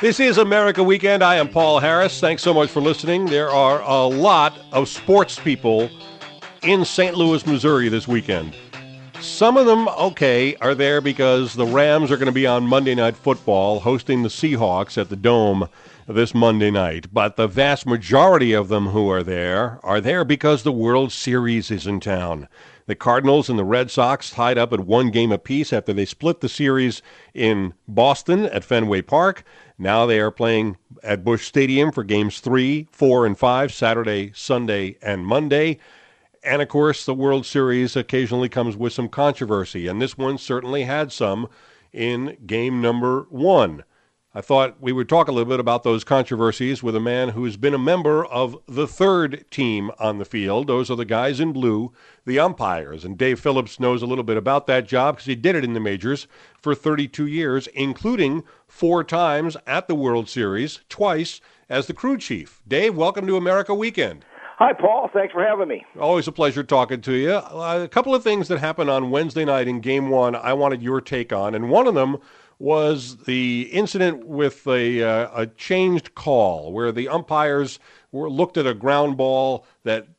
This is America Weekend. I am Paul Harris. Thanks so much for listening. There are a lot of sports people in St. Louis, Missouri this weekend. Some of them, are there because the Rams are going to be on Monday Night Football hosting the Seahawks at the Dome this Monday night. But the vast majority of them who are there because the World Series is in town. The Cardinals and the Red Sox tied up at one game apiece after they split the series in Boston at Fenway Park. Now they are playing at Busch Stadium for games 3, 4, and 5, Saturday, Sunday, and Monday. And, of course, the World Series occasionally comes with some controversy, and this one certainly had some in game number 1. I thought we would talk a little bit about those controversies with a man who's been a member of the third team on the field. Those are the guys in blue, the umpires. And Dave Phillips knows a little bit about that job because he did it in the majors for 32 years, including 4 times at the World Series, twice as the crew chief. Dave, welcome to America Weekend. Hi, Paul. Thanks for having me. Always a pleasure talking to you. A couple of things that happened on Wednesday night in Game 1 I wanted your take on, and one of them was the incident with a changed call where the umpires looked at a ground ball that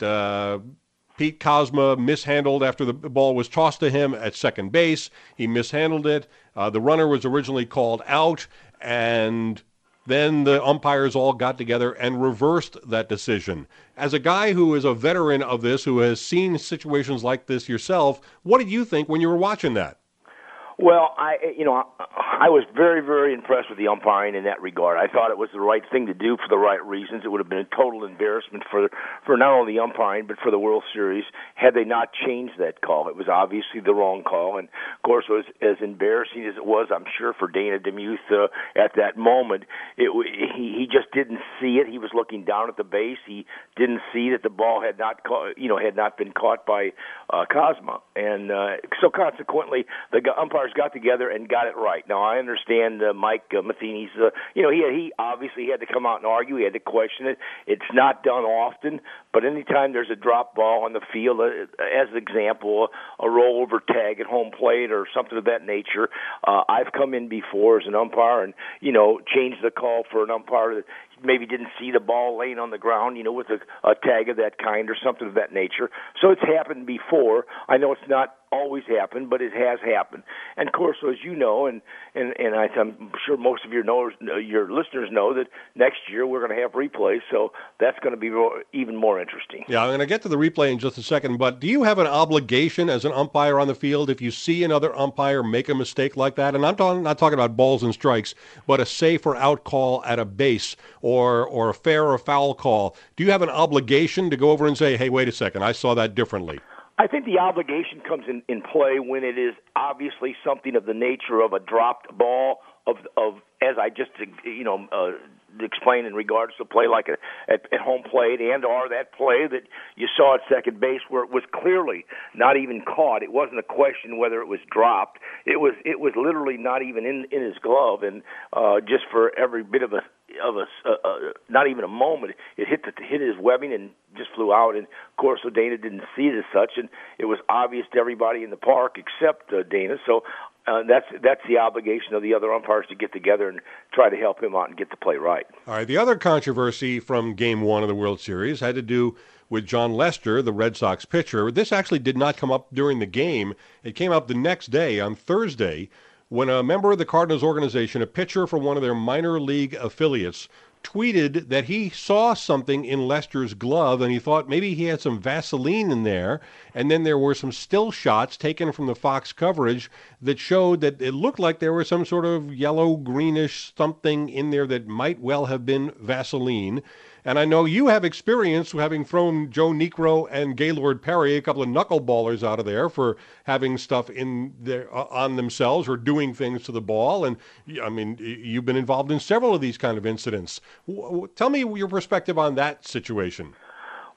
Pete Kozma mishandled after the ball was tossed to him at second base. He mishandled it. The runner was originally called out, and then the umpires all got together and reversed that decision. As a guy who is a veteran of this, who has seen situations like this yourself, what did you think when you were watching that? Well, I was very, very impressed with the umpiring in that regard. I thought it was the right thing to do for the right reasons. It would have been a total embarrassment for not only the umpiring but for the World Series had they not changed that call. It was obviously the wrong call, and of course, it was as embarrassing as it was, I'm sure, for Dana DeMuth at that moment. He just didn't see it. He was looking down at the base. He didn't see that the ball had not been caught by Kozma, and so consequently, the umpires got together and got it right. Now, I understand Mike Matheny's, he obviously had to come out and argue. He had to question it. It's not done often, but anytime there's a drop ball on the field, as an example, a rollover tag at home plate or something of that nature, I've come in before as an umpire and, changed the call for an umpire that maybe didn't see the ball laying on the ground, with a tag of that kind or something of that nature. So it's happened before. I know it's not always happened, but it has happened. And of course, as you know, and I'm sure most of your listeners know that next year we're going to have replays, so that's going to be even more interesting. Yeah, I'm going to get to the replay in just a second, but do you have an obligation as an umpire on the field if you see another umpire make a mistake like that? And I'm not talking about balls and strikes, but a safe or out call at a base or a fair or foul call. Do you have an obligation to go over and say, hey, wait a second, I saw that differently? I think the obligation comes in play when it is obviously something of the nature of a dropped ball, of as I just explained in regards to play like at home plate and or that play that you saw at second base where it was clearly not even caught. It wasn't a question whether it was dropped. It was literally not even in his glove, and just for every bit of a not even a moment, it hit his webbing and just flew out. And of course, so Dana didn't see it as such, and it was obvious to everybody in the park except Dana. So that's the obligation of the other umpires to get together and try to help him out and get the play right. All right. The other controversy from Game 1 of the World Series had to do with John Lester, the Red Sox pitcher. This actually did not come up during the game. It came up the next day, on Thursday, when a member of the Cardinals organization, a pitcher from one of their minor league affiliates, tweeted that he saw something in Lester's glove and he thought maybe he had some Vaseline in there. And then there were some still shots taken from the Fox coverage that showed that it looked like there was some sort of yellow-greenish something in there that might well have been Vaseline. And I know you have experience having thrown Joe Niekro and Gaylord Perry, a couple of knuckleballers, out of there for having stuff in there on themselves or doing things to the ball. And, I mean, you've been involved in several of these kind of incidents. Tell me your perspective on that situation.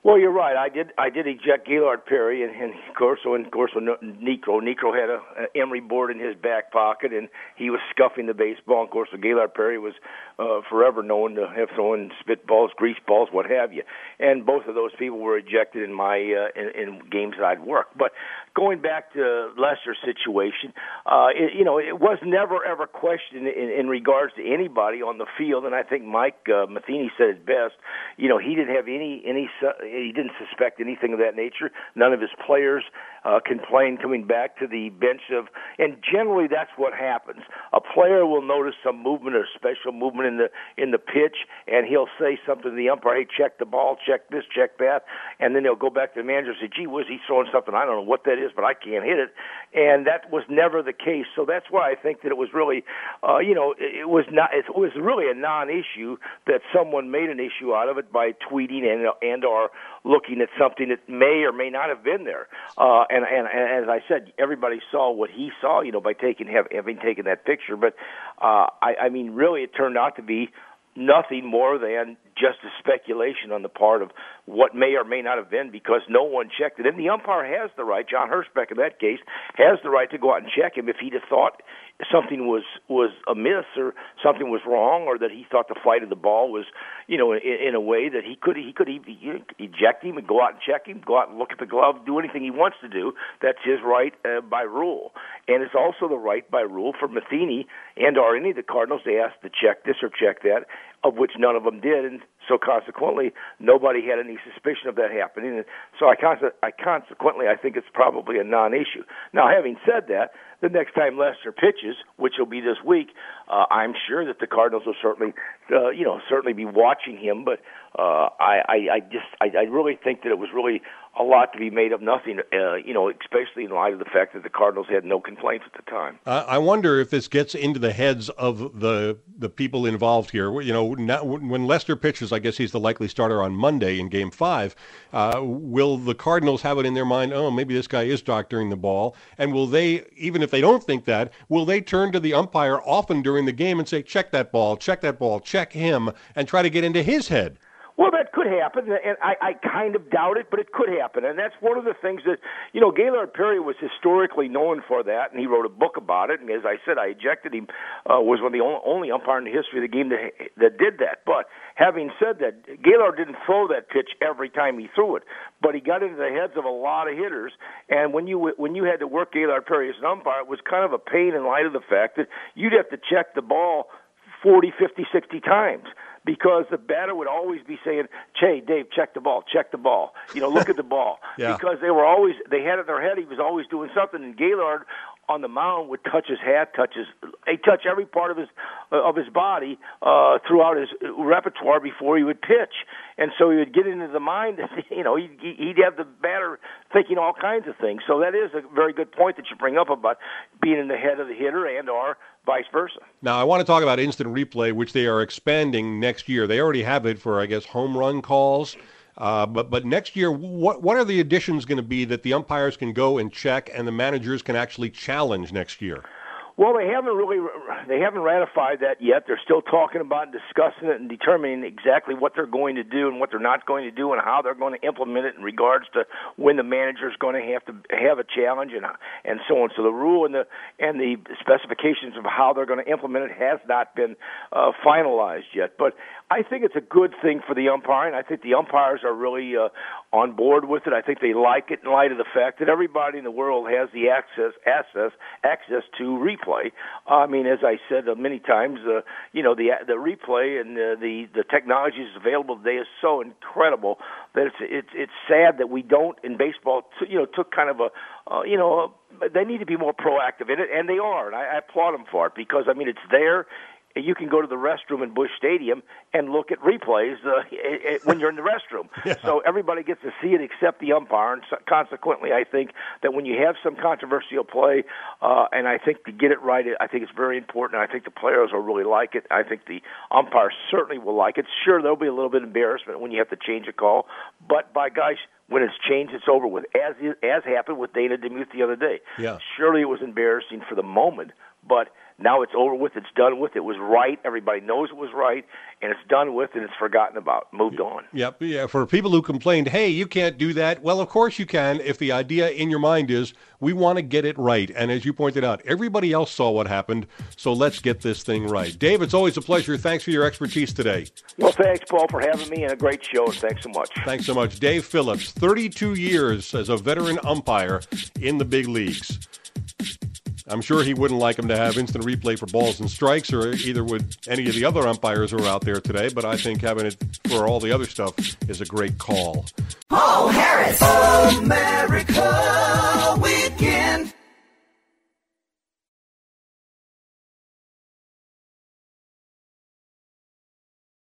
Well, you're right. I did eject Gaylord Perry, and of course, when Niekro had a Emery board in his back pocket, and he was scuffing the baseball. Of course, Gaylord Perry was forever known to have throwing spitballs, grease balls, what have you. And both of those people were ejected in my in games that I'd worked. But going back to Lester's situation, it was never ever questioned in regards to anybody on the field. And I think Mike Matheny said it best. He didn't have he didn't suspect anything of that nature. None of his players complained coming back to the bench and generally that's what happens. A player will notice some movement or special movement in the pitch, and he'll say something to the umpire, hey, check the ball, check this, check that, and then they'll go back to the manager and say, gee whiz, he's throwing something, I don't know what that is, but I can't hit it. And that was never the case. So that's why I think that it was really, it was really a non-issue that someone made an issue out of it by tweeting and or looking at something that may or may not have been there. And as I said, everybody saw what he saw, by having taken that picture. But I mean, really, it turned out to be nothing more than just a speculation on the part of what may or may not have been, because no one checked it. And the umpire has the right, John Hirschbeck in that case, has the right to go out and check him if he'd have thought something was amiss or something was wrong, or that he thought the flight of the ball was, in a way that he could eject him and go out and check him, go out and look at the glove, do anything he wants to do. That's his right by rule. And it's also the right by rule for Matheny or any of the Cardinals to ask to check this or check that, of which none of them did, and so consequently, nobody had any suspicion of that happening. And so I think it's probably a non-issue. Now, having said that, the next time Lester pitches, which will be this week, I'm sure that the Cardinals will certainly be watching him. But I really think that it was really a lot to be made of nothing, especially in light of the fact that the Cardinals had no complaints at the time. I wonder if this gets into the heads of the people involved here. When Lester pitches, I guess he's the likely starter on Monday in Game 5. Will the Cardinals have it in their mind, oh, maybe this guy is doctoring the ball? And will they, even if they don't think that, will they turn to the umpire often during the game and say, check that ball, check him, and try to get into his head? Well, that could happen, and I kind of doubt it, but it could happen. And that's one of the things that, Gaylord Perry was historically known for that, and he wrote a book about it. And as I said, I ejected him, was one of the only umpire in the history of the game that did that. But having said that, Gaylord didn't throw that pitch every time he threw it, but he got into the heads of a lot of hitters. And when you had to work Gaylord Perry as an umpire, it was kind of a pain in light of the fact that you'd have to check the ball 40, 50, 60 times. Because the batter would always be saying, "Hey, Dave, check the ball, look at the ball." Yeah. Because they had it in their head, he was always doing something. And Gaylord on the mound would touch his hat, he'd touch every part of his body throughout his repertoire before he would pitch. And so he would get into the mind that, he'd have the batter thinking all kinds of things. So that is a very good point that you bring up about being in the head of the hitter and or vice versa. Now, I want to talk about instant replay, which they are expanding next year. They already have it for, I guess, home run calls. But next year, what are the additions going to be that the umpires can go and check and the managers can actually challenge next year? Well, they haven't ratified that yet. They're still talking about discussing it and determining exactly what they're going to do and what they're not going to do and how they're going to implement it in regards to when the manager is going to have a challenge and so on. So the rule and the specifications of how they're going to implement it has not been finalized yet. But I think it's a good thing for the umpiring. I think the umpires are really on board with it. I think they like it in light of the fact that everybody in the world has the access to replay. I mean, as I said many times, the replay and the technologies available today is so incredible that it's sad that we don't in baseball. Took kind of they need to be more proactive in it, and they are, and I applaud them for it because it's there. You can go to the restroom in Busch Stadium and look at replays when you're in the restroom. Yeah. So everybody gets to see it except the umpire. And so consequently, I think that when you have some controversial play, and I think to get it right, I think it's very important. I think the players will really like it. I think the umpires certainly will like it. Sure, there'll be a little bit of embarrassment when you have to change a call. But by gosh, when it's changed, it's over with, as happened with Dana DeMuth the other day. Yeah. Surely it was embarrassing for the moment, but now it's over with. It's done with. It was right. Everybody knows it was right, and it's done with, and it's forgotten about, moved on. Yep. Yeah. For people who complained, hey, you can't do that. Well, of course you can if the idea in your mind is we want to get it right. And as you pointed out, everybody else saw what happened, so let's get this thing right. Dave, it's always a pleasure. Thanks for your expertise today. Well, thanks, Paul, for having me, and a great show, and thanks so much. Thanks so much. Dave Phillips, 32 years as a veteran umpire in the big leagues. I'm sure he wouldn't like him to have instant replay for balls and strikes, or either would any of the other umpires who are out there today, but I think having it for all the other stuff is a great call. Paul Harris. Oh, man.